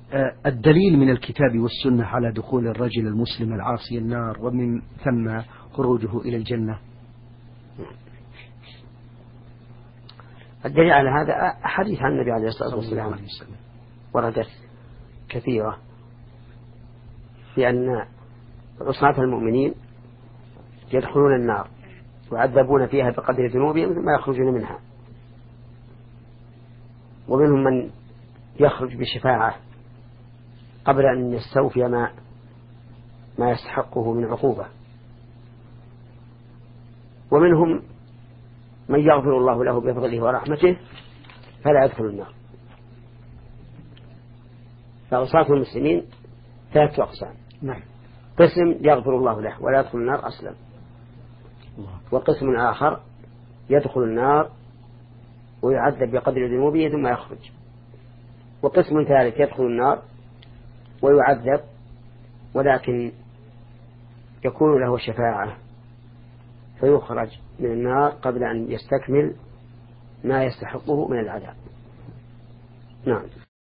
الدليل من الكتاب والسنة على دخول الرجل المسلم العاصي النار ومن ثم خروجه إلى الجنة. الدليل على هذا حديث عن النبي عليه الصلاة والسلام وردت كثيرة في أن عصاة المؤمنين يدخلون النار ويعذبون فيها بقدر ذنوبهم ثم يخرجون منها، ومنهم من يخرج بشفاعة قبل أن يستوفي ما يستحقه من عقوبة، ومنهم من يغفر الله له بفضله ورحمته فلا يدخل النار. فعصاة المسلمين 3 أقسام: قسم يغفر الله له ولا يدخل النار أصلا، وقسم آخر يدخل النار ويعذب بقدر ذنوبه ثم يخرج، وقسم ثالث يدخل النار ويعذب ولكن يكون له شفاعة فيخرج من النار قبل أن يستكمل ما يستحقه من العذاب. نعم.